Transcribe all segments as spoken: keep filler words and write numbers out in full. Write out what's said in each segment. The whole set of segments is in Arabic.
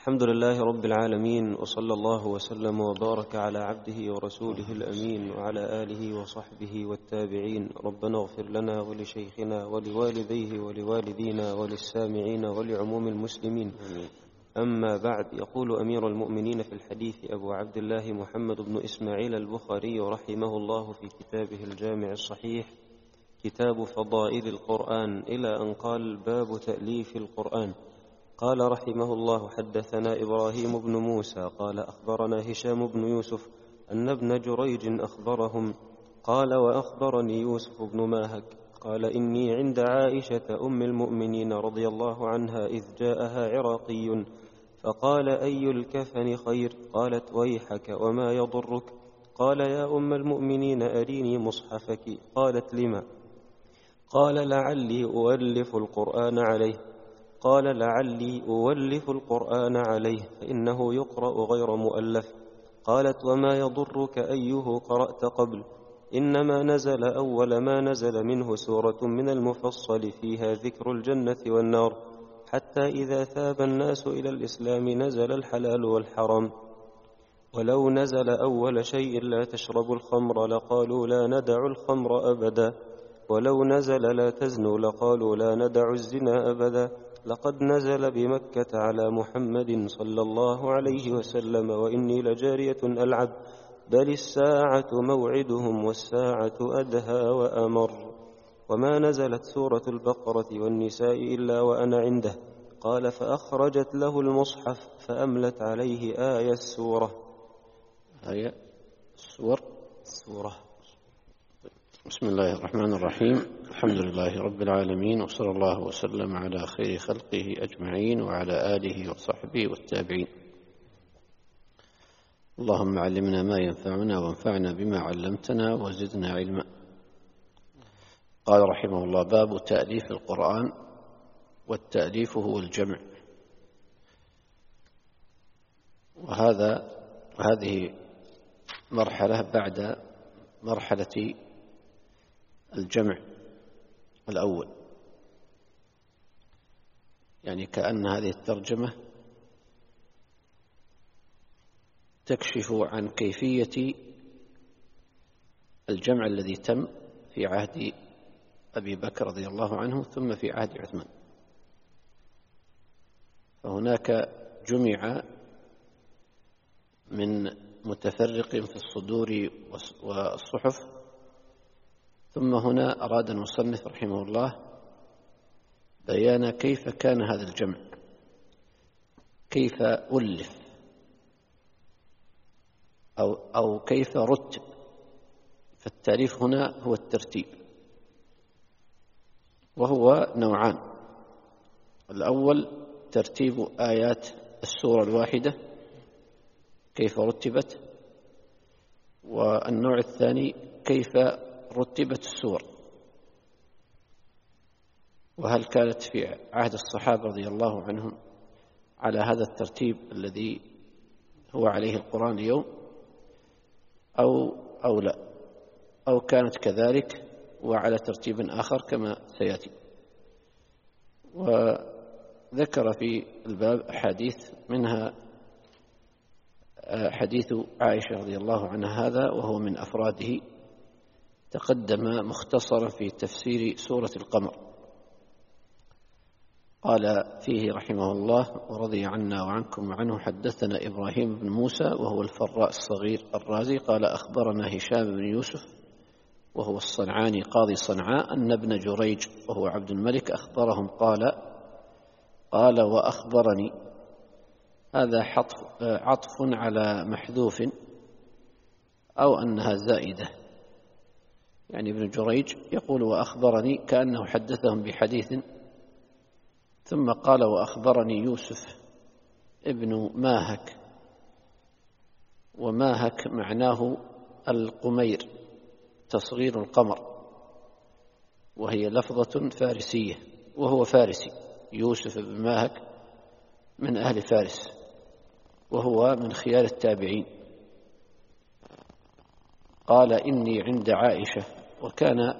الحمد لله رب العالمين، وصلى الله وسلم وبارك على عبده ورسوله الأمين وعلى آله وصحبه والتابعين. ربنا اغفر لنا ولشيخنا ولوالديه ولوالدينا وللسامعين ولعموم المسلمين. أما بعد، يقول أمير المؤمنين في الحديث أبو عبد الله محمد بن إسماعيل البخاري رحمه الله في كتابه الجامع الصحيح كتاب فضائل القرآن إلى أن قال: باب تأليف القرآن. قال رحمه الله: حدثنا إبراهيم بن موسى قال أخبرنا هشام بن يوسف أن ابن جريج أخبرهم قال: وأخبرني يوسف بن ماهك قال: إني عند عائشة أم المؤمنين رضي الله عنها إذ جاءها عراقي فقال: أي الكفن خير؟ قالت: ويحك وما يضرك؟ قال: يا أم المؤمنين أريني مصحفك. قالت: لما؟ قال: لعلي أولف القرآن عليه. قال: لعلي أولف القرآن عليه فإنه يقرأ غير مؤلف. قالت: وما يضرك أيه قرأت قبل؟ إنما نزل أول ما نزل منه سورة من المفصل فيها ذكر الجنة والنار، حتى إذا ثاب الناس إلى الإسلام نزل الحلال والحرام. ولو نزل أول شيء لا تشربوا الخمر لقالوا لا ندع الخمر أبدا، ولو نزل لا تزنوا لقالوا لا ندع الزنا أبدا. لقد نزل بمكة على محمد صلى الله عليه وسلم وإني لجارية ألعب، بل الساعة موعدهم والساعة أدهى وأمر. وما نزلت سورة البقرة والنساء إلا وأنا عنده. قال: فأخرجت له المصحف فأملت عليه آية السورة. آية السور السورة. بسم الله الرحمن الرحيم. الحمد لله رب العالمين، وصلى الله وسلم على خير خلقه أجمعين وعلى آله وصحبه والتابعين. اللهم علمنا ما ينفعنا وانفعنا بما علمتنا وزدنا علما. قال رحمه الله: باب تأليف القرآن. والتأليف هو الجمع، وهذا هذه مرحلة بعد مرحلة الجمع الأول، يعني كأن هذه الترجمة تكشف عن كيفية الجمع الذي تم في عهد أبي بكر رضي الله عنه ثم في عهد عثمان. فهناك جمع من متفرق في الصدور والصحف، ثم هنا أراد المصنف رحمه الله بيان كيف كان هذا الجمع، كيف ألف أو, أو كيف رتب. فالتأليف هنا هو الترتيب، وهو نوعان: الأول ترتيب آيات السورة الواحدة كيف رتبت، والنوع الثاني كيف رتبت السور، وهل كانت في عهد الصحابة رضي الله عنهم على هذا الترتيب الذي هو عليه القرآن اليوم أو أو لا، أو كانت كذلك وعلى ترتيب آخر كما سيأتي. وذكر في الباب أحاديث، منها حديث عائشة رضي الله عنها هذا، وهو من أفراده، تقدم مختصرا في تفسير سورة القمر. قال فيه رحمه الله ورضي عنا وعنكم وعنه: حدثنا إبراهيم بن موسى وهو الفراء الصغير الرازي قال أخبرنا هشام بن يوسف وهو الصنعاني قاضي صنعاء أن ابن جريج وهو عبد الملك أخبرهم قال قال وأخبرني. هذا عطف على محذوف أو أنها زائدة، يعني ابن جريج يقول وأخبرني كأنه حدثهم بحديث، ثم قال وأخبرني يوسف ابن ماهك. وماهك معناه القمير، تصغير القمر، وهي لفظة فارسية، وهو فارسي. يوسف بن ماهك من أهل فارس، وهو من خيار التابعين. قال إني عند عائشة. وكان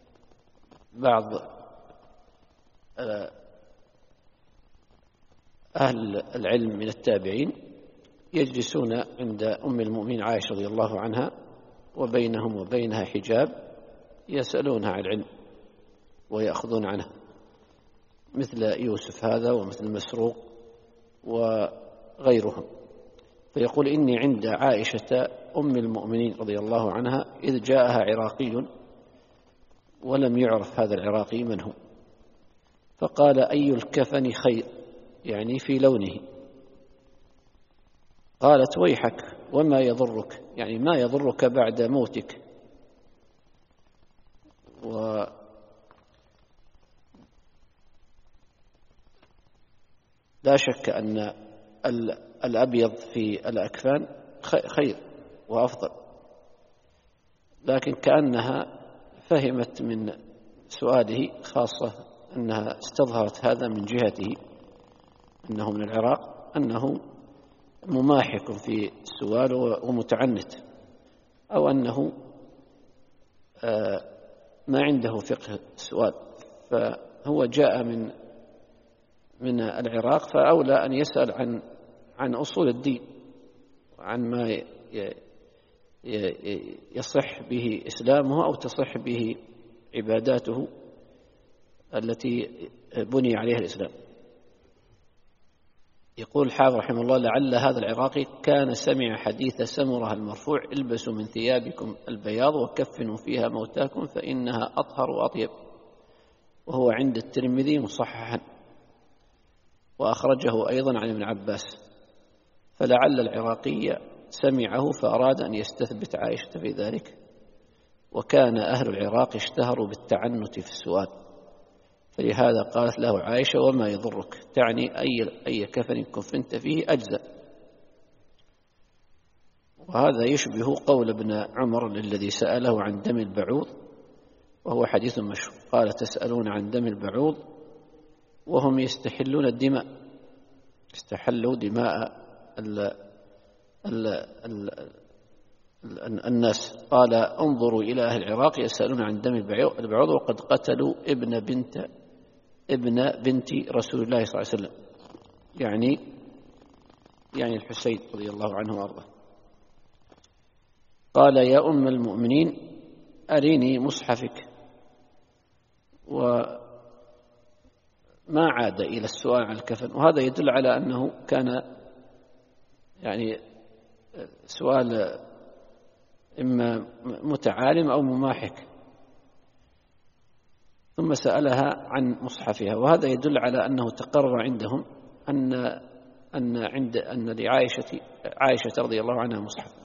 بعض أهل العلم من التابعين يجلسون عند أم المؤمنين عائشة رضي الله عنها وبينهم وبينها حجاب يسألونها عن العلم ويأخذون عنه، مثل يوسف هذا ومثل مسروق وغيرهم. فيقول إني عند عائشة أم المؤمنين رضي الله عنها إذ جاءها عراقي ولم يعرف هذا العراقي من هو، فقال أي الكفن خير، يعني في لونه. قالت ويحك وما يضرك، يعني ما يضرك بعد موتك. ولا شك أن الأبيض في الأكفان خير وأفضل، لكن كأنها فهمت من سؤاله خاصة أنها استظهرت هذا من جهته أنه من العراق، أنه مماحك في السؤال ومتعنت، أو أنه ما عنده فقه السؤال، فهو جاء من من العراق، فأولى أن يسأل عن عن أصول الدين وعن ما يصح به إسلامه أو تصح به عباداته التي بني عليها الإسلام. يقول الحافظ رحمه الله: لعل هذا العراقي كان سمع حديث سمرة المرفوع: البسوا من ثيابكم البياض وكفنوا فيها موتاكم فإنها أطهر وأطيب، وهو عند الترمذي مصححا، وأخرجه أيضا عن ابن عباس. فلعل العراقي سمعه فأراد أن يستثبت عائشة في ذلك، وكان أهل العراق اشتهروا بالتعنت في السؤال، فلهذا قالت له عائشة وما يضرك، تعني أي, أي كفن كفنت فيه أجزاء. وهذا يشبه قول ابن عمر الذي سأله عن دم البعوض، وهو حديث مشهور، قال: تسألون عن دم البعوض وهم يستحلون الدماء، استحلوا دماء ال ال ال الناس. قال: انظروا إلى أهل العراق يسألون عن دم البعوض وقد قتلوا ابن بنت ابن بنت رسول الله صلى الله عليه وسلم، يعني يعني الحسين رضي الله عنه وارضاه. قال: يا أم المؤمنين أريني مصحفك، وما عاد إلى السؤال عن الكفن. وهذا يدل على أنه كان يعني سؤال إما متعالم أو مماحك، ثم سألها عن مصحفها، وهذا يدل على أنه تقرر عندهم أن أن عند أن لعائشة عائشة رضي الله عنها مصحف،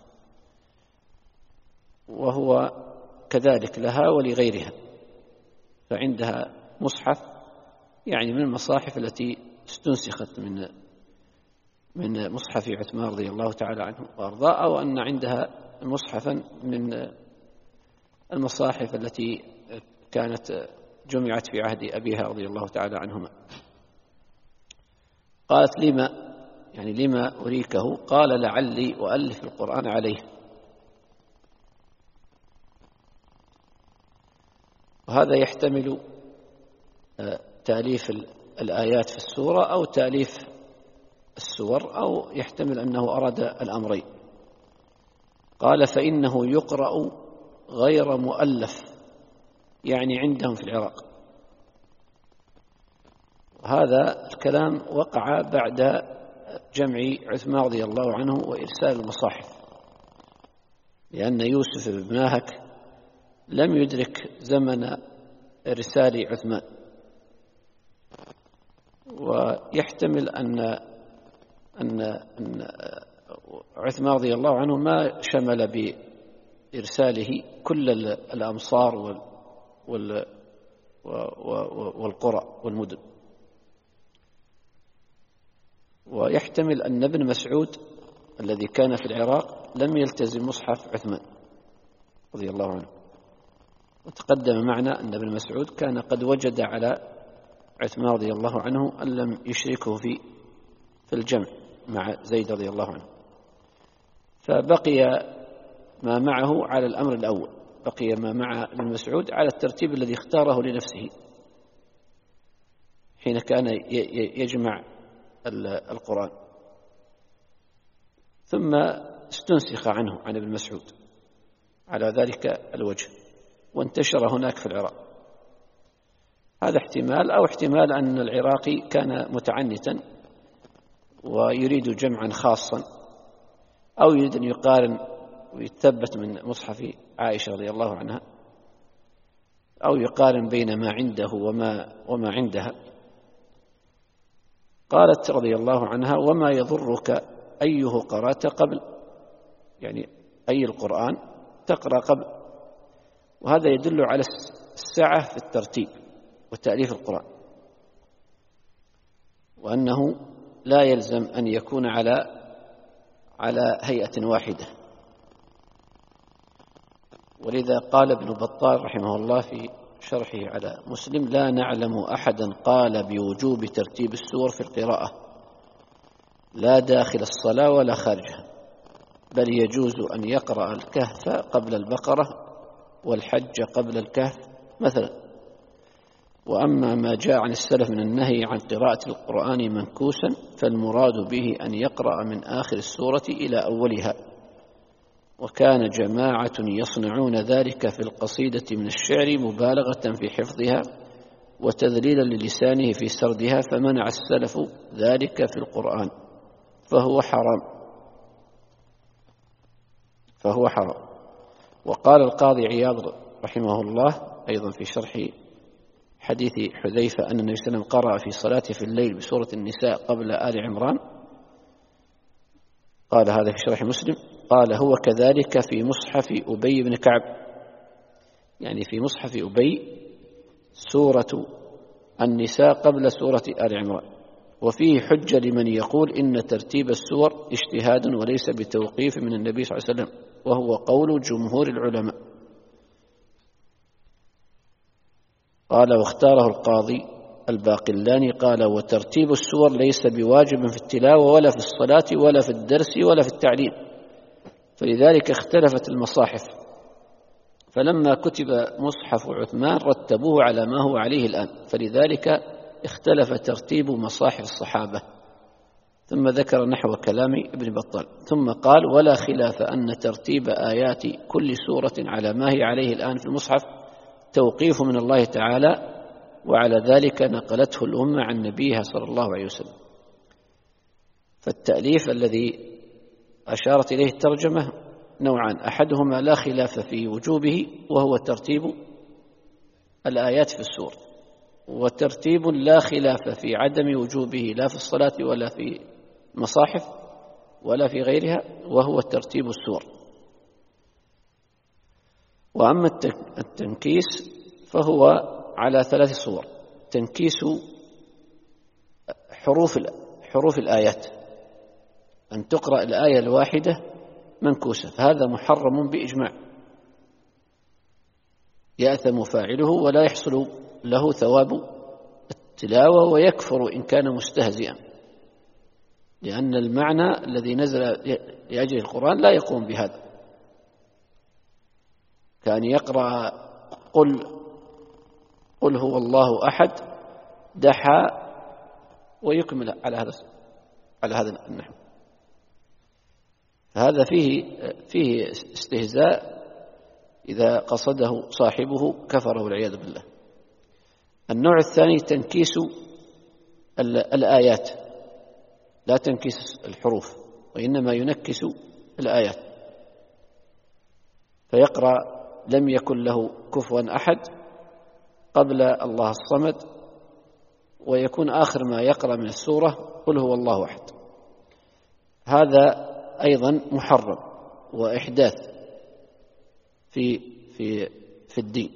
وهو كذلك لها ولغيرها، فعندها مصحف يعني من المصاحف التي استنسخت من من مصحف عثمان رضي الله تعالى عنه وأرضاه، أو أن عندها مصحفا من المصاحف التي كانت جمعت في عهد أبيها رضي الله تعالى عنهما. قالت: لما يعني لما أريكه؟ قال: لعلي أؤلف القرآن عليه. وهذا يحتمل تأليف الآيات في السورة أو تأليف السور، أو يحتمل أنه أراد الأمرين. قال: فإنه يقرأ غير مؤلف، يعني عندهم في العراق. وهذا الكلام وقع بعد جمع عثمان رضي الله عنه وإرسال المصاحف، لأن يوسف بن ماهك لم يدرك زمن إرسال عثمان، ويحتمل أن أن أن عثمان رضي الله عنه ما شمل بإرساله كل الأمصار وال والقرى والمدن. ويحتمل أن ابن مسعود الذي كان في العراق لم يلتزم مصحف عثمان رضي الله عنه، وتقدم معنا أن ابن مسعود كان قد وجد على عثمان رضي الله عنه أن لم يشركه في في الجمع مع زيد رضي الله عنه، فبقي ما معه على الأمر الأول، بقي ما مع ابن مسعود على الترتيب الذي اختاره لنفسه حين كان يجمع القرآن، ثم استنسخ عنه عن ابن مسعود على ذلك الوجه وانتشر هناك في العراق. هذا احتمال، أو احتمال أن العراقي كان متعنتا ويريد جمعا خاصا، أو يريد أن يقارن ويتثبت من مصحف عائشة رضي الله عنها، أو يقارن بين ما عنده وما, وما عندها. قالت رضي الله عنها: وما يضرك أيه قرأت قبل، يعني أي القرآن تقرأ قبل. وهذا يدل على السعة في الترتيب وتأليف القرآن، وأنه لا يلزم أن يكون على على هيئة واحدة. ولذا قال ابن بطال رحمه الله في شرحه على مسلم: لا نعلم أحدا قال بوجوب ترتيب السور في القراءة، لا داخل الصلاة ولا خارجها، بل يجوز أن يقرأ الكهف قبل البقرة والحج قبل الكهف مثلا. وأما ما جاء عن السلف من النهي عن قراءة القرآن منكوسا فالمراد به أن يقرأ من آخر السورة إلى أولها، وكان جماعة يصنعون ذلك في القصيدة من الشعر مبالغة في حفظها وتذليلا للسانه في سردها، فمنع السلف ذلك في القرآن فهو حرام فهو حرام وقال القاضي عياض رحمه الله أيضا في شرح حديث حذيفة أن النبي صلى الله عليه وسلم قرأ في صلاته في الليل بسورة النساء قبل آل عمران، قال هذا في شرح مسلم، قال: هو كذلك في مصحف أبي بن كعب، يعني في مصحف أبي سورة النساء قبل سورة آل عمران. وفيه حجة لمن يقول إن ترتيب السور اجتهاد وليس بتوقيف من النبي صلى الله عليه وسلم، وهو قول جمهور العلماء. قال: واختاره القاضي الباقلاني قال: وترتيب السور ليس بواجب في التلاوة ولا في الصلاة ولا في الدرس ولا في التعليم، فلذلك اختلفت المصاحف، فلما كتب مصحف عثمان رتبوه على ما هو عليه الآن، فلذلك اختلف ترتيب مصاحف الصحابة. ثم ذكر نحو كلام ابن بطال، ثم قال: ولا خلاف أن ترتيب آيات كل سورة على ما هي عليه الآن في المصحف توقيف من الله تعالى، وعلى ذلك نقلته الأمة عن نبيها صلى الله عليه وسلم. فالتأليف الذي أشارت إليه الترجمة نوعان: أحدهما لا خلاف في وجوبه وهو ترتيب الآيات في السور، وترتيب لا خلاف في عدم وجوبه لا في الصلاة ولا في المصاحف ولا في غيرها، وهو ترتيب السور. وأما التنكيس فهو على ثلاث صور: تنكيس حروف حروف الآيات، أن تقرأ الآية الواحدة منكوسة، فهذا محرم بإجماع، يأثم فاعله ولا يحصل له ثواب التلاوة، ويكفر إن كان مستهزئا، لأن المعنى الذي نزل لأجل القرآن لا يقوم بهذا، كان يقرأ قل قل هو الله أحد دحى ويكمل على هذا على هذا النحو. فهذا فيه فيه استهزاء، إذا قصده صاحبه كفر والعياذ بالله. النوع الثاني تنكيس الآيات، لا تنكيس الحروف، وإنما ينكس الآيات، فيقرأ لم يكن له كفوا أحد قبل الله الصمد، ويكون آخر ما يقرأ من السورة قل هو الله أحد. هذا أيضا محرم وإحداث في في في الدين.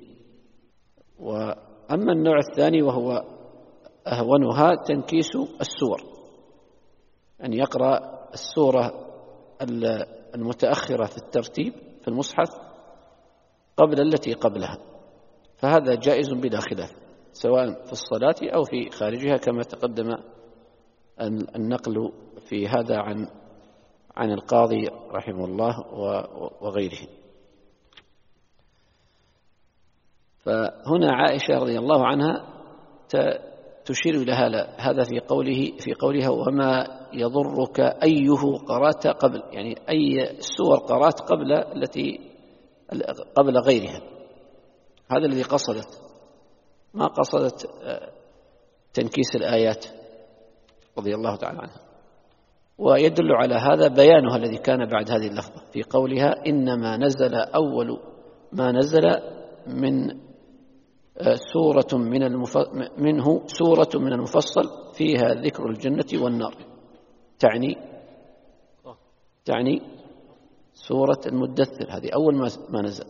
وأما النوع الثاني وهو أهونها تنكيس السور، أن يقرأ السورة المتأخرة في الترتيب في المصحف قبل التي قبلها، فهذا جائز بلا خلاف سواء في الصلاة أو في خارجها، كما تقدم النقل في هذا عن عن القاضي رحمه الله وغيره. فهنا عائشة رضي الله عنها تشير إلى هذا في قوله في قولها وما يضرك أيه قرأت قبل، يعني أي سور قرأت قبل التي قبل غيرها. هذا الذي قصدت، ما قصدت تنكيس الآيات رضي الله تعالى عنها. ويدل على هذا بيانها الذي كان بعد هذه اللفظة في قولها إنما نزل أول ما نزل من سورة من المف... منه سورة من المفصل فيها ذكر الجنة والنار، تعني تعني سورة المدثر، هذه أول ما نزل.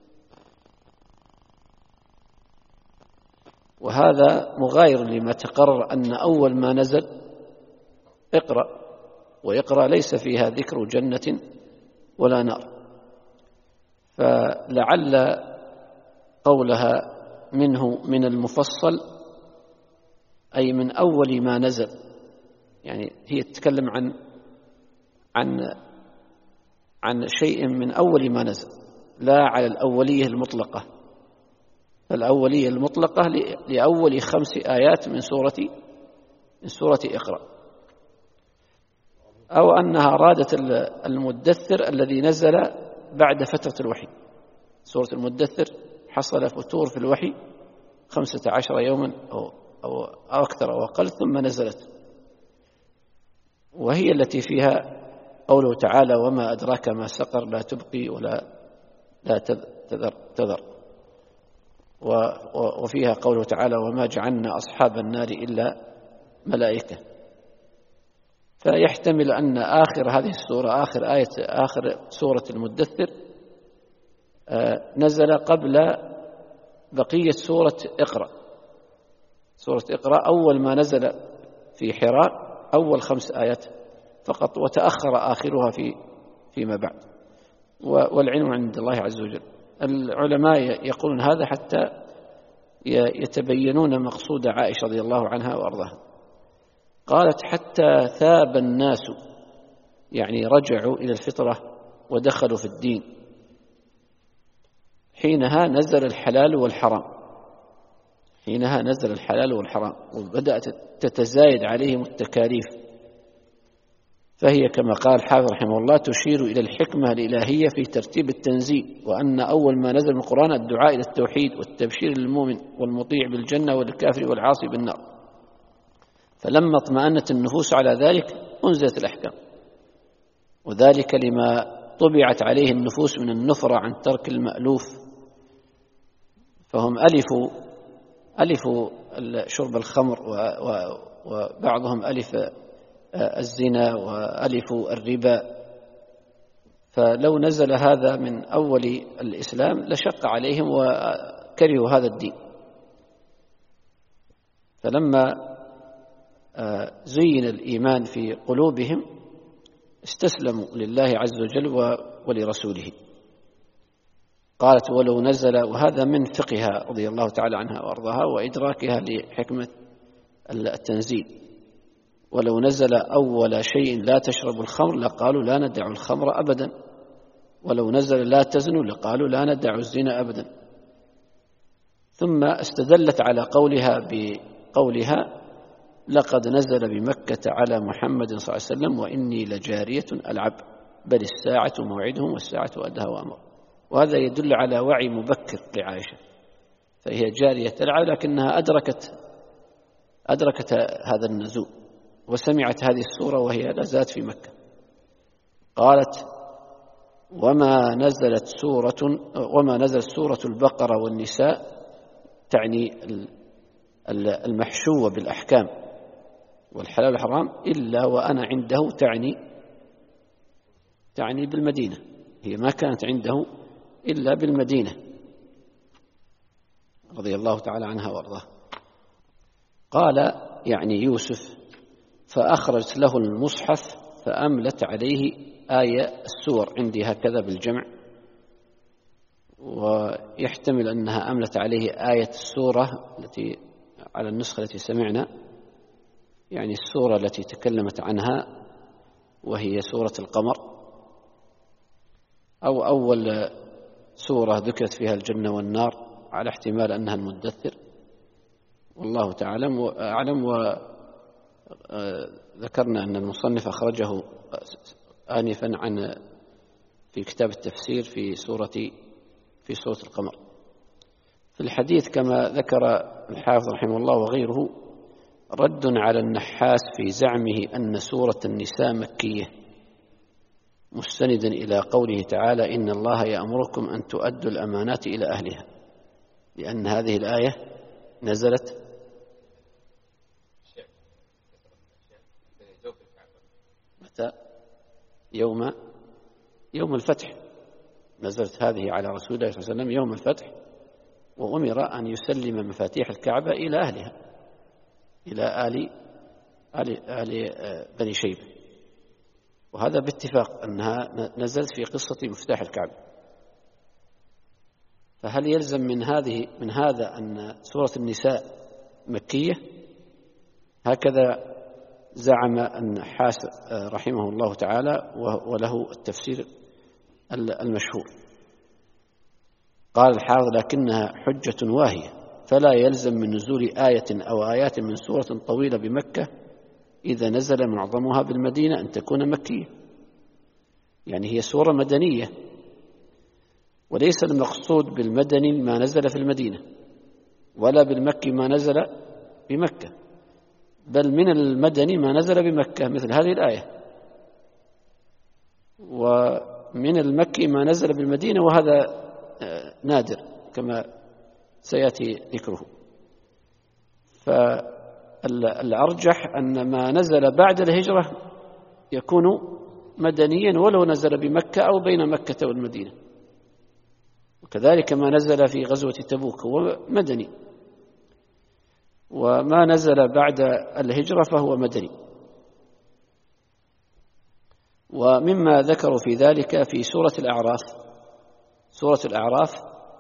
وهذا مغاير لما تقرر أن أول ما نزل اقرأ، ويقرأ ليس فيها ذكر جنة ولا نار. فلعل قولها منه من المفصل أي من أول ما نزل، يعني هي تتكلم عن عن عن شيء من أول ما نزل، لا على الأولية المطلقة. الأولية المطلقة لأول خمس آيات من سورة من سورة اقرأ، أو أنها أرادت المدثر الذي نزل بعد فترة الوحي. سورة المدثر حصل فتور في الوحي خمسة عشر يوما أو, أو أكثر أو أقل ثم نزلت، وهي التي فيها قوله تعالى وما أدراك ما سقر لا تبقي ولا لا تذر, تذر وفيها قوله تعالى وما جعلنا أصحاب النار إلا ملائكة. فيحتمل أن آخر هذه السورة آخر آية آخر سورة المدثر نزل قبل بقية سورة اقرأ. سورة اقرأ أول ما نزل في حراء أول خمس آيات فقط، وتأخر آخرها في فيما بعد، والعلم عند الله عز وجل. العلماء يقولون هذا حتى يتبينون مقصود عائشة رضي الله عنها وأرضاها. قالت حتى ثاب الناس، يعني رجعوا إلى الفطرة ودخلوا في الدين، حينها نزل الحلال والحرام حينها نزل الحلال والحرام وبدأت تتزايد عليهم التكاليف. فهي كما قال الحافظ رحمه الله تشير إلى الحكمة الإلهية في ترتيب التنزيل، وأن أول ما نزل من القرآن الدعاء إلى التوحيد والتبشير للمؤمن والمطيع بالجنة والكافر والعاصي بالنار. فلما اطمأنت النفوس على ذلك أنزلت الأحكام، وذلك لما طبعت عليه النفوس من النفرة عن ترك المألوف. فهم ألفوا ألفوا شرب الخمر، وبعضهم ألف الزنا وألفوا الربا. فلو نزل هذا من أول الإسلام لشق عليهم وكرهوا هذا الدين. فلما زين الإيمان في قلوبهم استسلموا لله عز وجل ولرسوله. قالت ولو نزل، وهذا من فقهها رضي الله تعالى عنها وأرضاها وإدراكها لحكمة التنزيل، ولو نزل أول شيء لا تشرب الخمر لقالوا لا ندع الخمر أبدا، ولو نزل لا تزنوا لقالوا لا ندع الزنا أبدا. ثم استدلت على قولها بقولها لقد نزل بمكة على محمد صلى الله عليه وسلم وإني لجارية ألعب بل الساعة موعدهم والساعة أدهى وأمر. وهذا يدل على وعي مبكر لعائشة، فهي جارية تلعب لكنها أدركت أدركت هذا النزول وسمعت هذه السورة وهي لازالت في مكة. قالت وما نزلت سورة وما نزلت سورة البقرة والنساء، تعني المحشوة بالأحكام والحلال والحرام، إلا وأنا عنده، تعني تعني بالمدينة. هي ما كانت عنده إلا بالمدينة رضي الله تعالى عنها وارضاها. قال يعني يوسف فأخرجت له المصحف فأملت عليه آية السور، عندي هكذا بالجمع، ويحتمل أنها أملت عليه آية السورة التي على النسخة التي سمعنا، يعني السورة التي تكلمت عنها وهي سورة القمر، أو أول سورة ذكرت فيها الجنة والنار على احتمال أنها المدثر، والله تعالى أعلم. وذكرنا أن المصنف أخرجه آنفا عن في كتاب التفسير في سورة في سورة القمر. في الحديث كما ذكر الحافظ رحمه الله وغيره رد على النحاس في زعمه أن سورة النساء مكية، مستندا إلى قوله تعالى: إن الله يأمركم أن تؤدوا الأمانات إلى أهلها، لأن هذه الآية نزلت متى؟ يوم يوم الفتح، نزلت هذه على رسول الله صلى الله عليه وسلم يوم الفتح، وأمر أن يسلم مفاتيح الكعبة إلى أهلها، إلى آل آل آل بني شيبة، وهذا باتفاق أنها نزلت في قصة مفتاح الكعبة. فهل يلزم من هذه من هذا أن سورة النساء مكية؟ هكذا زعم النحاس رحمه الله تعالى، وله التفسير المشهور. قال الحافظ: لكنها حجة واهية، فلا يلزم من نزول آية أو آيات من سورة طويلة بمكة إذا نزل معظمها بالمدينة أن تكون مكية. يعني هي سورة مدنية، وليس المقصود بالمدني ما نزل في المدينة، ولا بالمكي ما نزل بمكة، بل من المدني ما نزل بمكة مثل هذه الآية، ومن المكي ما نزل بالمدينة، وهذا نادر كما سيأتي ذكره. فالأرجح أن ما نزل بعد الهجرة يكون مدنيا ولو نزل بمكة أو بين مكة والمدينة، وكذلك ما نزل في غزوة تبوك هو مدني، وما نزل بعد الهجرة فهو مدني. ومما ذكروا في ذلك في سورة الأعراف، سورة الأعراف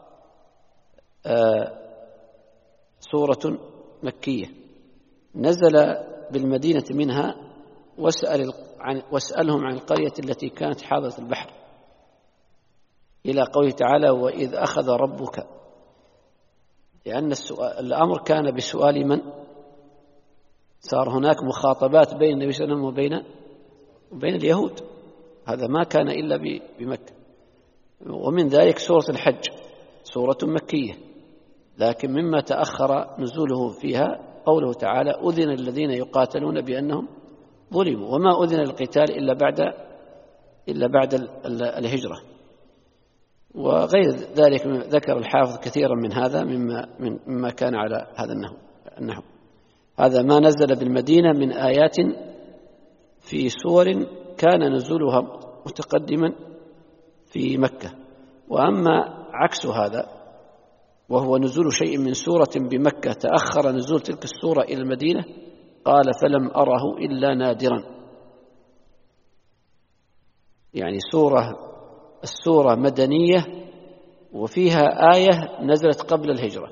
آه سورة مكية نزل بالمدينة منها: واسأل عن واسألهم عن القرية التي كانت حاضرة البحر، إلى قوله تعالى: وإذ أخذ ربك، لأن السؤال الأمر كان بسؤال من؟ صار هناك مخاطبات بين النبي صلى الله عليه وسلم وبين وبين اليهود، هذا ما كان إلا بمكة. ومن ذلك سورة الحج، سورة مكية، لكن مما تأخر نزوله فيها قوله تعالى: أذن الذين يقاتلون بأنهم ظلموا، وما أذن القتال إلا بعد إلا بعد الهجرة. وغير ذلك ذكر الحافظ كثيرا من هذا مما مما كان على هذا النحو. هذا ما نزل بالمدينة من آيات في سور كان نزولها متقدما في مكة. وأما عكس هذا وهو نزول شيء من سورة بمكة تأخر نزول تلك السورة إلى المدينة، قال: فلم أره إلا نادرا. يعني سورة السورة مدنية وفيها آية نزلت قبل الهجرة،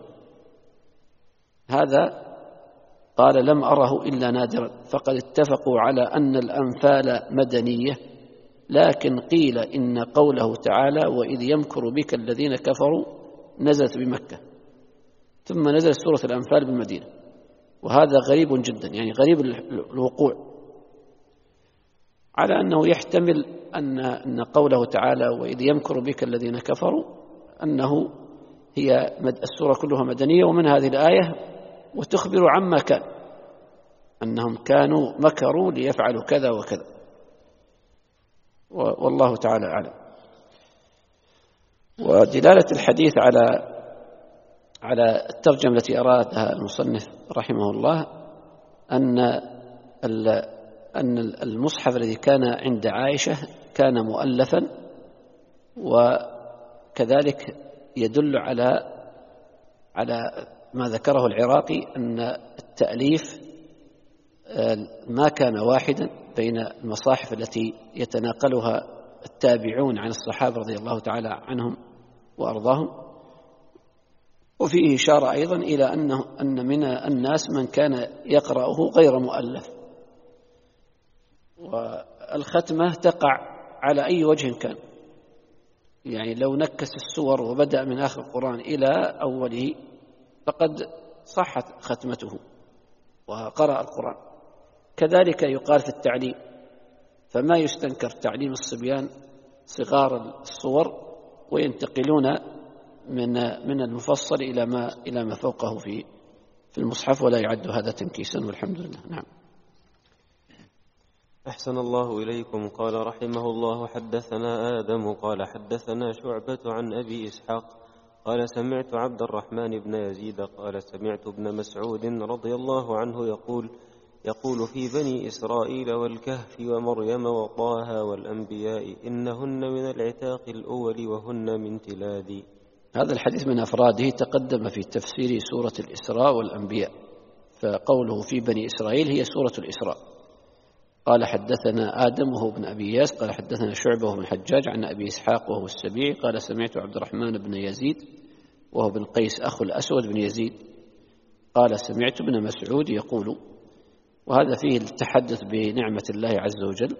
هذا قال: لم أره إلا نادرا. فقد اتفقوا على أن الأنفال مدنية، لكن قيل إن قوله تعالى: وإذ يمكر بك الذين كفروا نزلت بمكة، ثم نزلت سورة الأنفال بالمدينة، وهذا غريب جدا، يعني غريب الوقوع، على أنه يحتمل أن أن قوله تعالى: وإذ يمكر بك الذين كفروا، أنه هي السورة كلها مدنية، ومن هذه الآية وتخبر عما كان، أنهم كانوا مكروا ليفعلوا كذا وكذا، والله تعالى أعلم. ودلالة الحديث على على الترجمة التي أرادها المصنف رحمه الله أن أن المصحف الذي كان عند عائشة كان مؤلفا، وكذلك يدل على على ما ذكره العراقي أن التأليف ما كان واحدا بين المصاحف التي يتناقلها التابعون عن الصحابة رضي الله تعالى عنهم وأرضاهم. وفيه إشارة أيضا إلى أنه أن من الناس من كان يقرأه غير مؤلف، والختمة تقع على أي وجه كان، يعني لو نكس السور وبدأ من آخر القرآن إلى أوله فقد صحت ختمته وقرأ القرآن. كذلك يقال في التعليم، فما يستنكر تعليم الصبيان صغار الصور وينتقلون من من المفصل إلى ما إلى ما فوقه في في المصحف، ولا يعد هذا تنكيسا، والحمد لله. نعم. أحسن الله إليكم. قال رحمه الله: حدثنا آدم قال حدثنا شعبة عن أبي إسحاق قال سمعت عبد الرحمن بن يزيد قال سمعت ابن مسعود رضي الله عنه يقول يقول في بني إسرائيل والكهف ومريم وطه والأنبياء إنهن من العتاق الأول وهن من تلادي. هذا الحديث من أفراده تقدم في تفسير سورة الإسراء والأنبياء، فقوله في بني إسرائيل هي سورة الإسراء. قال حدثنا آدم وهو بن أبي ياس قال حدثنا شعبة وهو بن حجاج عن أبي إسحاق وهو السبيعي قال سمعت عبد الرحمن بن يزيد وهو بن قيس أخو الأسود بن يزيد قال سمعت ابن مسعود يقول، وهذا فيه التحدث بنعمة الله عز وجل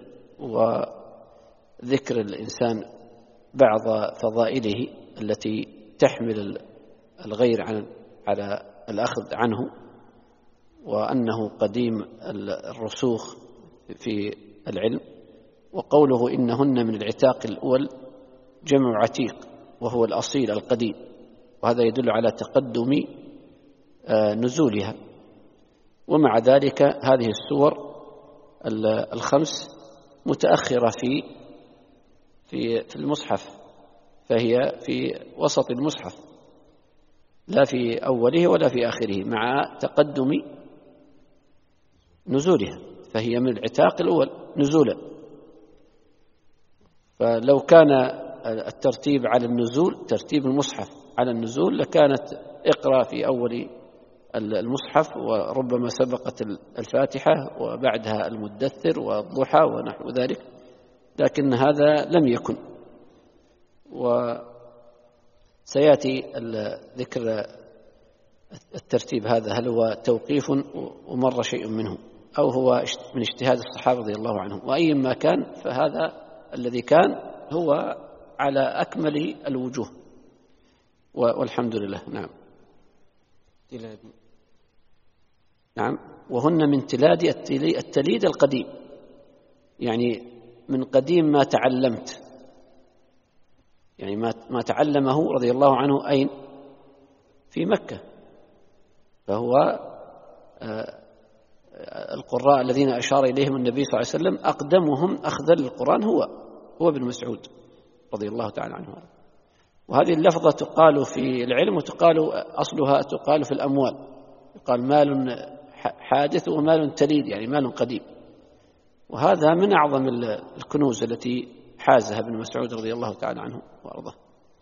وذكر الإنسان بعض فضائله التي تحمل الغير عن على الأخذ عنه، وأنه قديم الرسوخ في العلم. وقوله إنهن من العتاق الأول جمع عتيق وهو الأصيل القديم، وهذا يدل على تقدم نزولها. ومع ذلك هذه السور الخمس متأخرة في في في المصحف، فهي في وسط المصحف لا في أوله ولا في آخره، مع تقدم نزولها، فهي من العتاق الأول نزولا. فلو كان الترتيب على النزول ترتيب المصحف على النزول لكانت اقرأ في أول المصحف وربما سبقت الفاتحة وبعدها المدثر والضحى ونحو ذلك، لكن هذا لم يكن. وسيأتي ذكر الترتيب هذا، هل هو توقيف ومر شيء منه أو هو من اجتهاد الصحابة رضي الله عنهم، وأي ما كان فهذا الذي كان هو على أكمل الوجوه، والحمد لله. نعم. تلادي. نعم. وهن من تلادي التليد القديم، يعني من قديم ما تعلمت، يعني ما ما تعلمه رضي الله عنه أين؟ في مكة. فهو القراء الذين أشار إليهم النبي صلى الله عليه وسلم أقدمهم أخذا للقرآن هو هو ابن مسعود رضي الله تعالى عنه. وهذه اللفظة تقال في العلم وتقال أصلها تقال في الأموال، يقال مال حادث ومال تليد، يعني مال قديم. وهذا من أعظم الكنوز التي حازها ابن مسعود رضي الله تعالى عنه وأرضاه.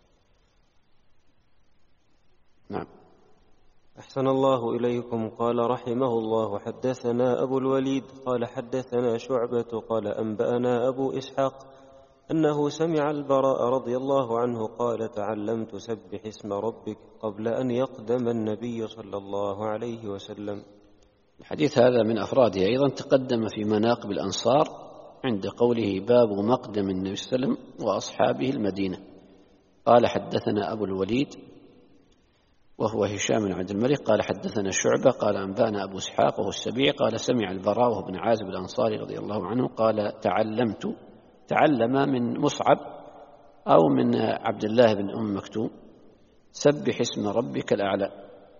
نعم. أحسن الله إليكم. قال رحمه الله: حدثنا أبو الوليد قال حدثنا شعبة قال أنبأنا أبو إسحاق أنه سمع البراء رضي الله عنه قال تعلمت سبح اسم ربك قبل أن يقدم النبي صلى الله عليه وسلم. الحديث هذا من أفراده أيضا تقدم في مناقب الأنصار عند قوله باب مقدم النبي صلى الله عليه وسلم وأصحابه المدينة. قال حدثنا أبو الوليد وهو هشام بن عبد الملك قال حدثنا شعبة قال أنبأنا أبو إسحاق وهو السبيعي قال سمع البراء وهو بن عازب الأنصاري رضي الله عنه قال تعلمت، تعلم من مصعب أو من عبد الله بن أم مكتوم سبح اسم ربك الأعلى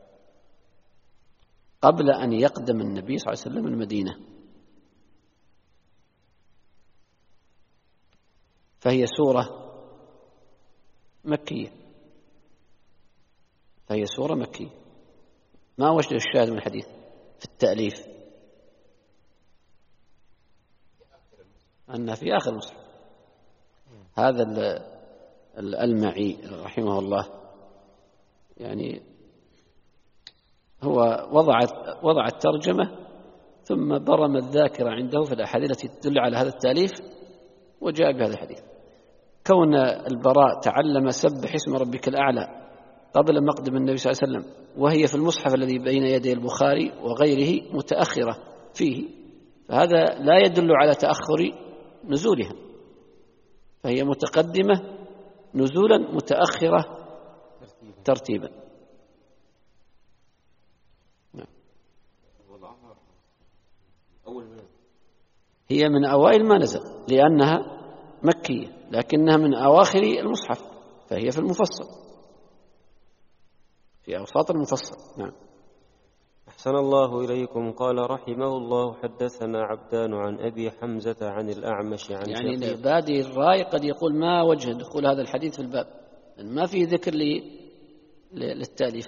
قبل أن يقدم النبي صلى الله عليه وسلم المدينة. فهي سورة مكية، فهي سورة مكية. ما وجه الشاهد من الحديث في التأليف؟ أنها في آخر المصحف. هذا الألمعي رحمه الله يعني هو وضع وضع الترجمة ثم برم الذاكرة عنده في الأحاديث التي تدل على هذا التأليف وجاء بهذا الحديث. كون البراء تعلم سبح اسم ربك الأعلى قبل مقدم النبي صلى الله عليه وسلم وهي في المصحف الذي بين يدي البخاري وغيره متأخرة فيه، فهذا لا يدل على تأخر نزولها، فهي متقدمة نزولا متأخرة ترتيبا. هي من أوائل ما نزل لأنها مكية، لكنها من أواخر المصحف، فهي في المفصل، في أوساط المفصل. نعم. أحسن الله إليكم. قال رحمه الله: حدثنا عبدان عن أبي حمزة عن الأعمش عن يعني شقيق. بادئ الرأي قد يقول ما وجه دخول هذا الحديث في الباب، ما في ذكر للتأليف.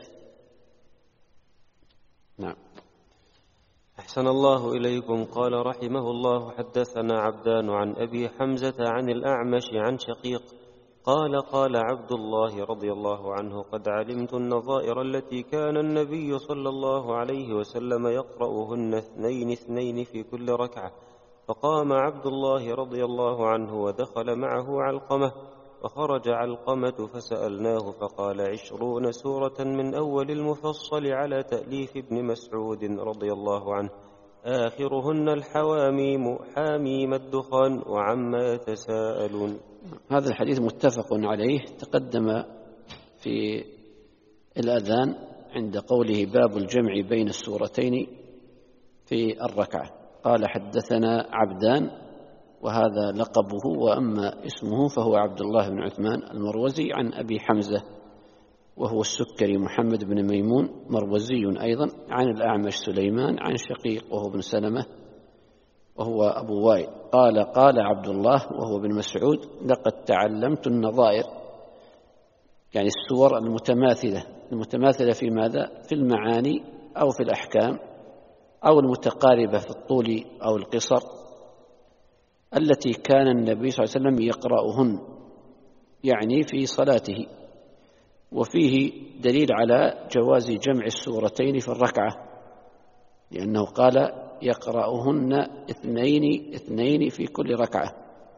نعم. أحسن الله إليكم. قال رحمه الله: حدثنا عبدان عن أبي حمزة عن الأعمش عن شقيق قال: قال عبد الله رضي الله عنه: قد علمت النظائر التي كان النبي صلى الله عليه وسلم يقرأهن اثنين اثنين في كل ركعة. فقام عبد الله رضي الله عنه ودخل معه علقمة، وخرج علقمة فسألناه فقال: عشرون سورة من أول المفصل على تأليف ابن مسعود رضي الله عنه، آخرهن الحواميم حاميم الدخان وعما يتساءلون. هذا الحديث متفق عليه، تقدم في الأذان عند قوله: باب الجمع بين السورتين في الركعة. قال: حدثنا عبدان، وهذا لقبه، وأما اسمه فهو عبد الله بن عثمان المروزي عن أبي حمزة وهو السكري محمد بن ميمون مروزي أيضا، عن الأعمش سليمان عن شقيق وهو بن سلمة وهو أبو وائل قال: قال عبد الله وهو بن مسعود: لقد تعلمت النظائر، يعني السور المتماثلة، المتماثلة في ماذا؟ في المعاني أو في الأحكام أو المتقاربة في الطول أو القصر، التي كان النبي صلى الله عليه وسلم يقرأهن، يعني في صلاته. وفيه دليل على جواز جمع السورتين في الركعة، لأنه قال: يقرأهن اثنين اثنين في كل ركعة.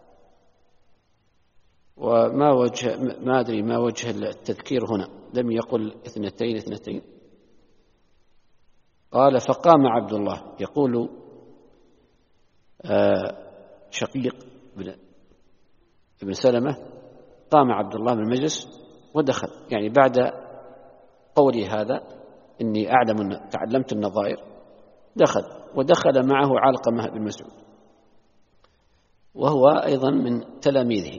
وما وجه ما أدري ما وجه التذكير هنا، لم يقل اثنتين اثنتين. قال: فقام عبد الله، يقول آه شقيق بن سلمة: قام عبد الله من المجلس ودخل، يعني بعد قولي هذا إني أعلم تعلمت النظائر، دخل، ودخل معه علقمة بن مسعود وهو أيضا من تلاميذه.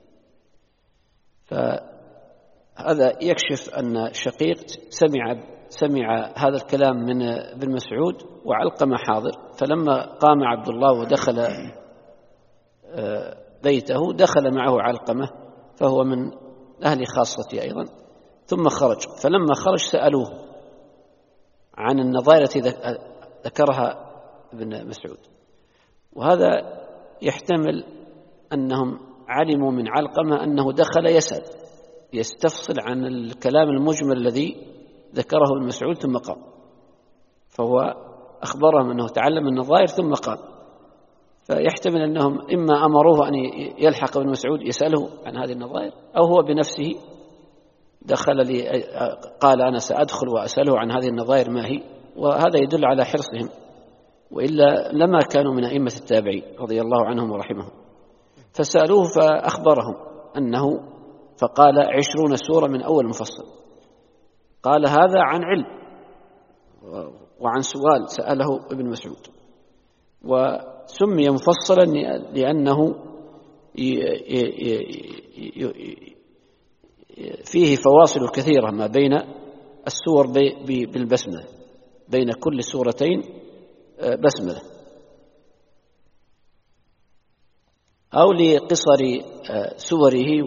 فهذا يكشف أن شقيق سمع سمع هذا الكلام من ابن مسعود وعلقمة حاضر، فلما قام عبد الله ودخل بيته دخل معه علقمة، فهو من أهل خاصتي أيضا، ثم خرج. فلما خرج سألوه عن النظائر التي ذكرها ابن مسعود، وهذا يحتمل أنهم علموا من علقمة أنه دخل يسأل يستفصل عن الكلام المجمل الذي ذكره ابن مسعود ثم قام، فهو أخبرهم أنه تعلم النظائر ثم قام. فيحتمل أنهم إما أمروه أن يلحق ابن مسعود يسأله عن هذه النظائر، أو هو بنفسه دخل لي قال: أنا سأدخل وأسأله عن هذه النظائر ما هي. وهذا يدل على حرصهم، وإلا لما كانوا من أئمة التابعين رضي الله عنهم ورحمهم. فسألوه فأخبرهم أنه، فقال: عشرون سورة من أول مفصل. قال: هذا عن علم وعن سؤال سأله ابن مسعود، وسمي مفصلا لأنه فيه فواصل كثيرة ما بين السور بالبسملة، بين كل سورتين بسملة، أو لقصر سوره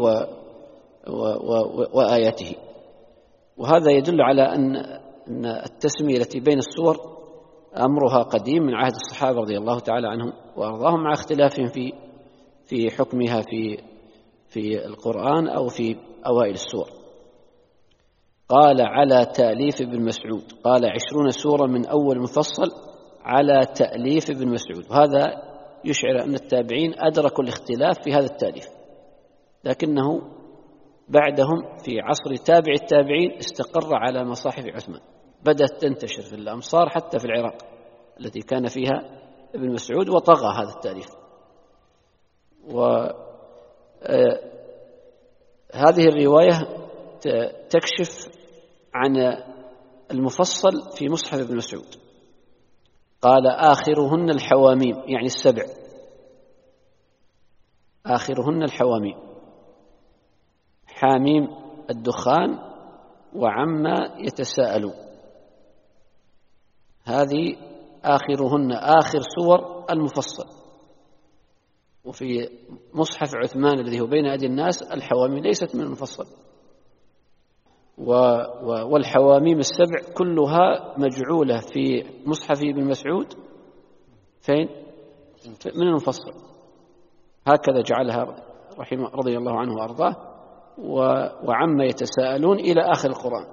وآياته. وهذا يدل على أن التسمية التي بين السور أمرها قديم من عهد الصحابة رضي الله تعالى عنهم وأرضاهم، مع اختلافهم في في حكمها في في القرآن أو في أوائل السور. قال: على تأليف ابن مسعود، قال: عشرون سورة من أول مفصل على تأليف ابن مسعود. وهذا يشعر أن التابعين أدركوا الاختلاف في هذا التأليف، لكنه بعدهم في عصر تابع التابعين استقر على مصاحف عثمان، بدأت تنتشر في الأمصار حتى في العراق التي كان فيها ابن مسعود، وطغى هذا التأليف. وهذه الرواية تكشف عن المفصل في مصحف ابن مسعود، قال آخرهن الحواميم، يعني السبع، آخرهن الحواميم، حاميم الدخان وعما يتساءلون، هذه آخرهن آخر سور المفصل. وفي مصحف عثمان الذي هو بين أيدي الناس الحواميم ليست من المفصل، والحواميم السبع كلها مجعولة في مصحف ابن مسعود فين؟ من المفصل، هكذا جعلها رحمه رضي الله عنه وأرضاه. وعما يتساءلون إلى آخر القرآن،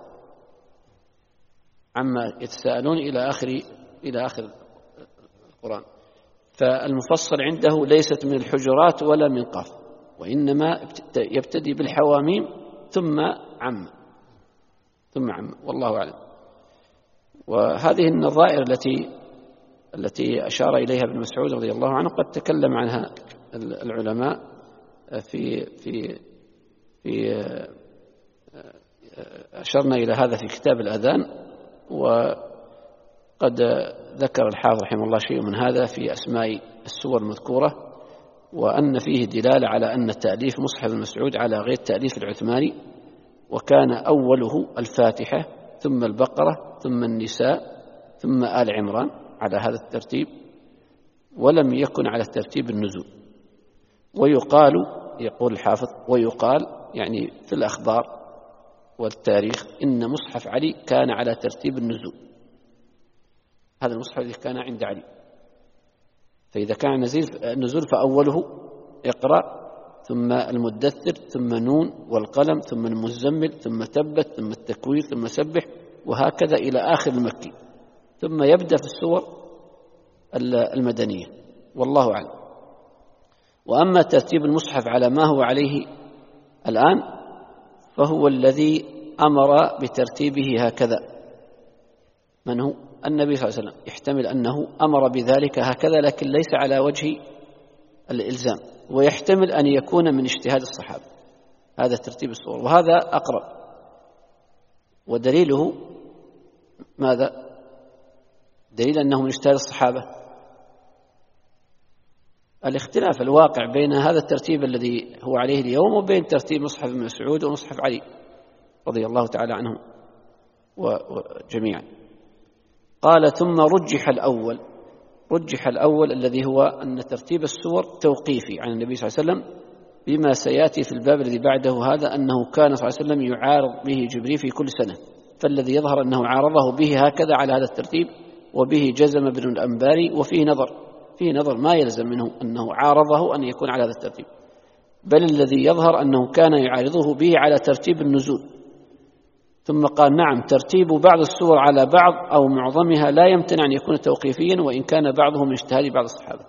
عما يتساءلون إلى آخر إلى آخر القرآن. فالمفصل عنده ليست من الحجرات ولا من قاف، وإنما يبتدي بالحواميم ثم عم ثم عم والله أعلم. وهذه النظائر التي التي أشار إليها ابن مسعود رضي الله عنه قد تكلم عنها العلماء في في في أشرنا إلى هذا في كتاب الأذان، وقد ذكر الحافظ رحمه الله شيء من هذا في أسماء السور المذكورة، وأن فيه دلالة على أن تأليف مصحف المسعود على غير تأليف العثماني، وكان أوله الفاتحة ثم البقرة ثم النساء ثم آل عمران على هذا الترتيب، ولم يكن على ترتيب النزول. ويقال، يقول الحافظ، ويقال يعني في الأخبار والتاريخ إن مصحف علي كان على ترتيب النزول، هذا المصحف الذي كان عند علي. فإذا كان النزول فأوله اقرأ ثم المدثر ثم نون والقلم ثم المزمل ثم تبت ثم التكوير ثم سبح، وهكذا إلى آخر المكي، ثم يبدأ في السور المدنية والله أعلم. وأما ترتيب المصحف على ما هو عليه الآن فهو الذي أمر بترتيبه هكذا. من هو؟ النبي صلى الله عليه وسلم. يحتمل أنه أمر بذلك هكذا لكن ليس على وجه الإلزام، ويحتمل أن يكون من اجتهاد الصحابة هذا ترتيب السور، وهذا أقرب. ودليله ماذا؟ دليل أنه من اجتهاد الصحابة الاختلاف الواقع بين هذا الترتيب الذي هو عليه اليوم وبين ترتيب مصحف ابن مسعود ومصحف علي رضي الله تعالى عنهم وجميعا. قال ثم رجح الأول، رجح الأول الذي هو أن ترتيب السور توقيفي عن النبي صلى الله عليه وسلم، بما سيأتي في الباب الذي بعده هذا أنه كان صلى الله عليه وسلم يعارض به جبريل في كل سنة، فالذي يظهر أنه عارضه به هكذا على هذا الترتيب، وبه جزم ابن الأنباري، وفيه نظر، فيه نظر ما يلزم منه أنه عارضه أن يكون على هذا الترتيب، بل الذي يظهر أنه كان يعارضه به على ترتيب النزول. ثم قال نعم ترتيب بعض السور على بعض أو معظمها لا يمتنع أن يكون توقيفيا وإن كان بعضه من اجتهاد بعض الصحابة.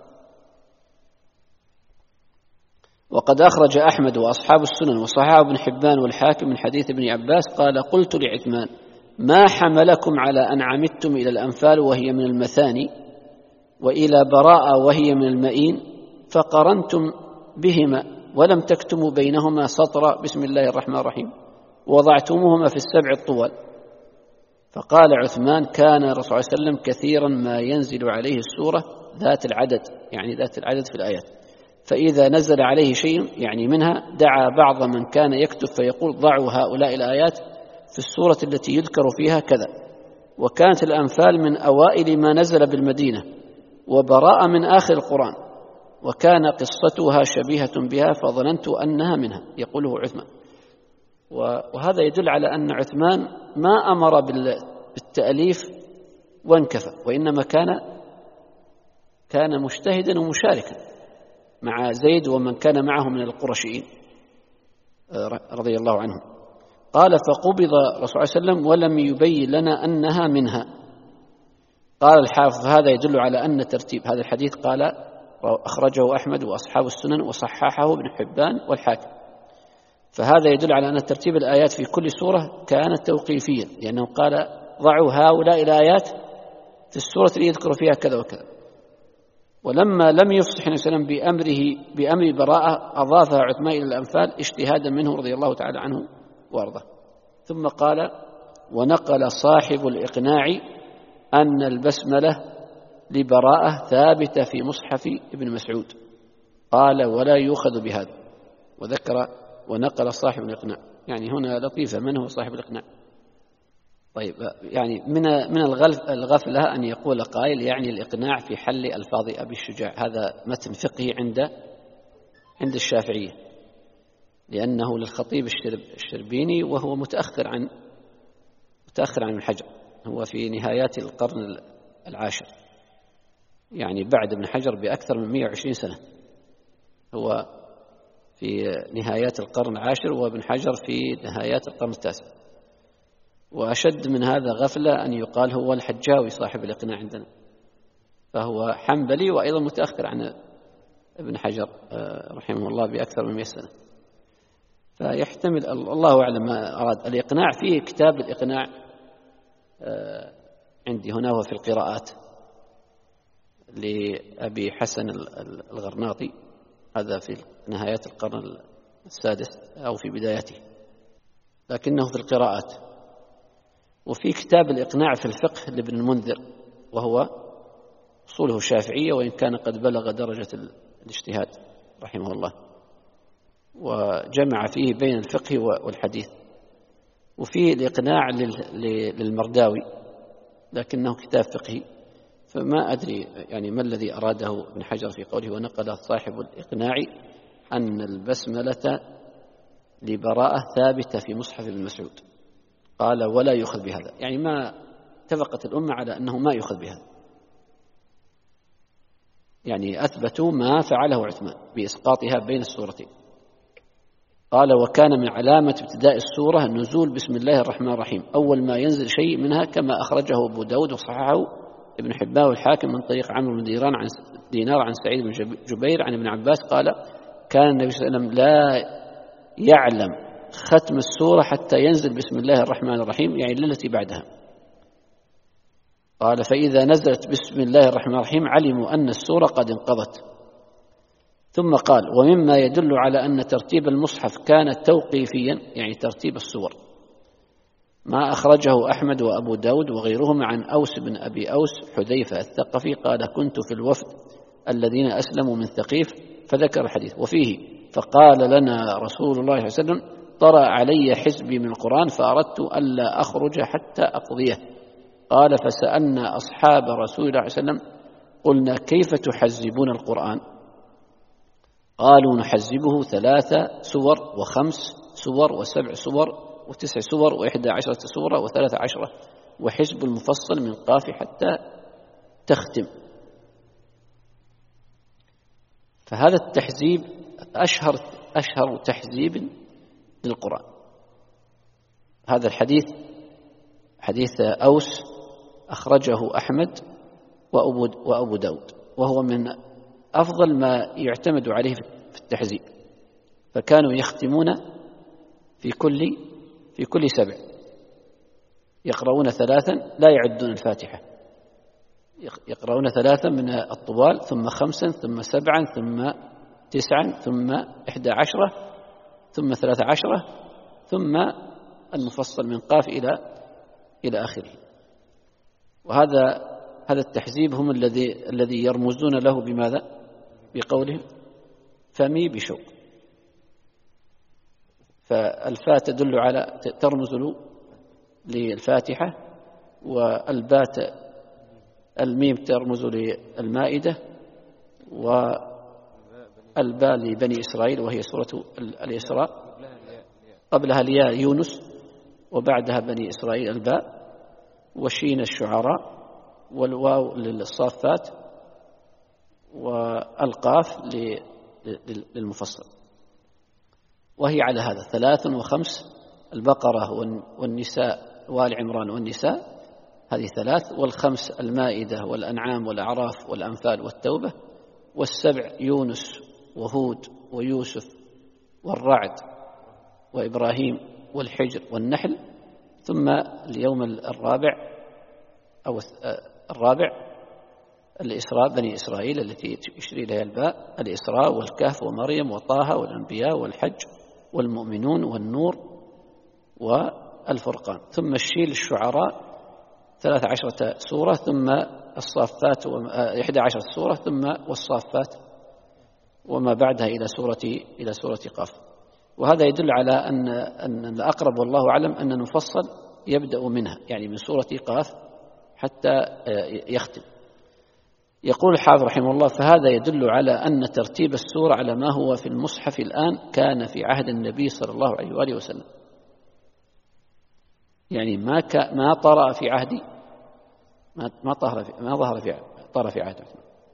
وقد أخرج أحمد وأصحاب السنن وصححه ابن حبان والحاكم من حديث ابن عباس قال قلت لعثمان ما حملكم على أن عمدتم إلى الأنفال وهي من المثاني وإلى براءة وهي من المئين فقرنتم بهما ولم تكتموا بينهما سطر بسم الله الرحمن الرحيم ووضعتموهما في السبع الطوال. فقال عثمان كان الرسول صلى الله عليه وسلم كثيرا ما ينزل عليه السورة ذات العدد، يعني ذات العدد في الآيات، فإذا نزل عليه شيء يعني منها دعا بعض من كان يكتب فيقول ضعوا هؤلاء الآيات في السورة التي يذكر فيها كذا. وكانت الأنفال من أوائل ما نزل بالمدينة، وبراءة من آخر القرآن، وكان قصتها شبيهة بها فظننت أنها منها، يقوله عثمان. وهذا يدل على أن عثمان ما أمر بالتأليف وانكفى، وإنما كان كان مجتهدا ومشاركا مع زيد ومن كان معه من القرشيين رضي الله عنهم. قال فقبض الرسول صلى الله عليه وسلم ولم يبين لنا أنها منها. قال الحافظ هذا يدل على أن ترتيب هذا الحديث قال أخرجه أحمد وأصحاب السنن وصححه ابن حبان والحاكم، فهذا يدل على أن ترتيب الآيات في كل سورة كان توقيفيا، لأنه قال ضعوا هؤلاء الآيات في السورة اللي يذكر فيها كذا وكذا. ولما لم يفصح النبي صلى الله عليه وسلم بأمره بأمر براءة أضافها عثمان إلى الأنفال اجتهادا منه رضي الله تعالى عنه وارضاه. ثم قال ونقل صاحب الإقناع أن البسملة لبراءة ثابتة في مصحف ابن مسعود. قال ولا يؤخذ بهذا. وذكر ونقل صاحب الإقناع. يعني هنا لطيفة، من هو صاحب الإقناع؟ طيب، يعني من من الغفلة أن يقول قائل يعني الإقناع في حل ألفاظ أبي الشجاع. هذا متن فقهي عند عند الشافعية، لأنه للخطيب الشربيني، وهو متأخر عن متأخر عن ابن حجر. هو في نهايات القرن العاشر، يعني بعد ابن حجر بأكثر من مئة وعشرين سنة. هو في نهايات القرن العاشر، وابن حجر في نهايات القرن التاسع. وأشد من هذا غفلة أن يقال هو الحجاوي صاحب الإقناع عندنا، فهو حنبلي وأيضا متأخر عن ابن حجر رحمه الله بأكثر من مئة سنة. فيحتمل، الله أعلم ما أراد. الإقناع فيه كتاب الإقناع عندي هنا، وفي القراءات لأبي حسن الغرناطي، هذا في نهايات القرن السادس أو في بدايته، لكنه في القراءات. وفي كتاب الإقناع في الفقه لابن المنذر، وهو أصوله الشافعية وإن كان قد بلغ درجة الاجتهاد رحمه الله، وجمع فيه بين الفقه والحديث. وفيه الإقناع للمرداوي، لكنه كتاب فقهي، فما أدري يعني ما الذي أراده ابن حجر في قوله ونقل صاحب الإقناع أن البسملة لبراءة ثابتة في مصحف ابن مسعود. قال ولا يؤخذ بهذا، يعني ما اتفقت الأمة على أنه ما يؤخذ بهذا، يعني أثبتوا ما فعله عثمان بإسقاطها بين السورتين. قال وكان من علامة ابتداء السورة النزول بسم الله الرحمن الرحيم، أول ما ينزل شيء منها، كما أخرجه أبو داود وصححه ابن حبان والحاكم من طريق عمرو بن ديران عن دينار عن سعيد بن جبير عن ابن عباس قال كان النبي صلى الله عليه وسلم لا يعلم ختم السورة حتى ينزل بسم الله الرحمن الرحيم، يعني التي بعدها. قال فإذا نزلت بسم الله الرحمن الرحيم علموا أن السورة قد انقضت. ثم قال ومما يدل على أن ترتيب المصحف كان توقيفيا، يعني ترتيب السور، ما أخرجه أحمد وأبو داود وغيرهم عن أوس بن أبي أوس حذيفة الثقفي قال كنت في الوفد الذين أسلموا من ثقيف، فذكر الحديث وفيه فقال لنا رسول الله صلى الله عليه وسلم طرأ علي حزبي من القرآن فأردت ألا أخرج حتى أقضيه. قال فسألنا أصحاب رسول الله صلى الله عليه وسلم قلنا كيف تحزبون القرآن؟ قالوا نحزبه ثلاث سور وخمس سور وسبع سور وتسع سور وإحدى عشرة سورة وثلاث عشرة، وحزب المفصل من قاف حتى تختم. فهذا التحزيب أشهر أشهر تحزيب للقرآن. هذا الحديث حديث أوس أخرجه أحمد وأبو, وأبو داود، وهو من أفضل ما يعتمد عليه في التحزيب. فكانوا يختمون في كل في كل سبع، يقرؤون ثلاثا لا يعدون الفاتحة، يقرؤون ثلاثا من الطوال ثم خمسا ثم سبعا ثم تسعا ثم إحدى عشرة ثم ثلاث عشرة ثم المفصل من قاف إلى إلى آخره. وهذا هذا التحزيب هم الذي الذي يرمزون له بماذا؟ بقولهم فمي بشوق. فالفاء تدل على ترمز له للفاتحة، والباء الميم ترمز للمائدة، والباء لبني إسرائيل وهي سورة الإسراء، قبلها الياء يونس وبعدها بني إسرائيل الباء، والشين الشعراء، والواو للصافات، والقاف للمفصل. وهي على هذا ثلاث وخمس، البقرة والنساء وآل عمران والنساء هذه ثلاث، والخمس المائدة والأنعام والأعراف والأنفال والتوبة، والسبع يونس وهود ويوسف والرعد وإبراهيم والحجر والنحل. ثم اليوم الرابع أو الرابع الإسراء بني إسرائيل التي يشري لها الباء، الإسراء والكهف ومريم وطه والأنبياء والحج والمؤمنون والنور والفرقان. ثم الشيل الشعراء ثلاث عشرة سورة، ثم الصافات إحدى عشر سورة ثم والصافات وما بعدها إلى سورة إلى سورة قاف. وهذا يدل على أن أن الأقرب والله أعلم أن المفصل يبدأ منها، يعني من سورة قاف حتى يختم. يقول الحافظ رحمه الله: فهذا يدل على أن ترتيب السورة على ما هو في المصحف الآن كان في عهد النبي صلى الله عليه وآله وسلم، يعني ما ك ما طرأ في عهدي ما ما ظهر في ما ظهر في طرأ في عهد.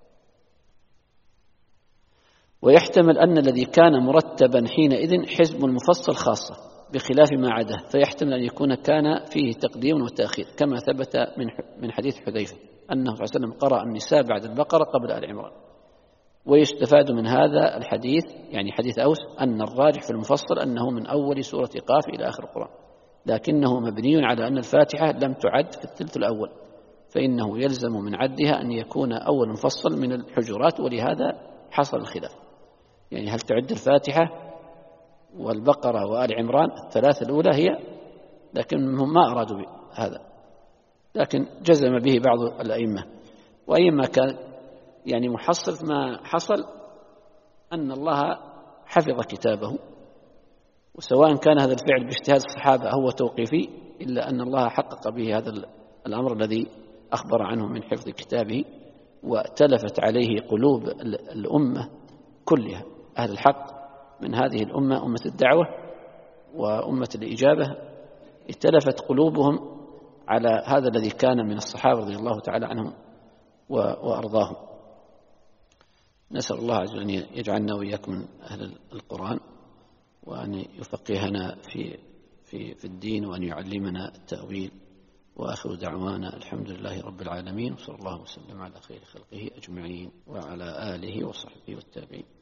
ويحتمل أن الذي كان مرتبا حينئذ حزب المفصل خاصة بخلاف ما عداه، فيحتمل أن يكون كان فيه تقديم وتأخير كما ثبت من من حديث حذيفة أنه صلى الله عليه وسلم قرأ النساء بعد البقرة قبل آل عمران. ويستفاد من هذا الحديث، يعني حديث أوس، أن الراجح في المفصل أنه من أول سورة قاف إلى آخر القرآن، لكنه مبني على أن الفاتحة لم تعد في الثلث الأول، فإنه يلزم من عدها أن يكون أول مفصل من الحجرات، ولهذا حصل الخلاف، يعني هل تعد الفاتحة والبقرة وآل عمران الثلاث الأولى هي، لكنهم ما أرادوا هذا، لكن جزم به بعض الأئمة. وأيما كان يعني محصل ما حصل أن الله حفظ كتابه، وسواء كان هذا الفعل باجتهاد الصحابة هو توقيفي، إلا أن الله حقق به هذا الأمر الذي أخبر عنه من حفظ كتابه، وتلفت عليه قلوب الأمة كلها، أهل الحق من هذه الأمة، أمة الدعوة وأمة الإجابة، اتلفت قلوبهم على هذا الذي كان من الصحابة رضي الله تعالى عنهم وأرضاهم. نسأل الله عز وجل أن يجعلنا وإياكم من أهل القرآن، وأن يفقهنا في في في الدين، وأن يعلمنا التأويل. وآخر دعوانا الحمد لله رب العالمين، وصلى الله وسلم على خير خلقه أجمعين وعلى آله وصحبه والتابعين.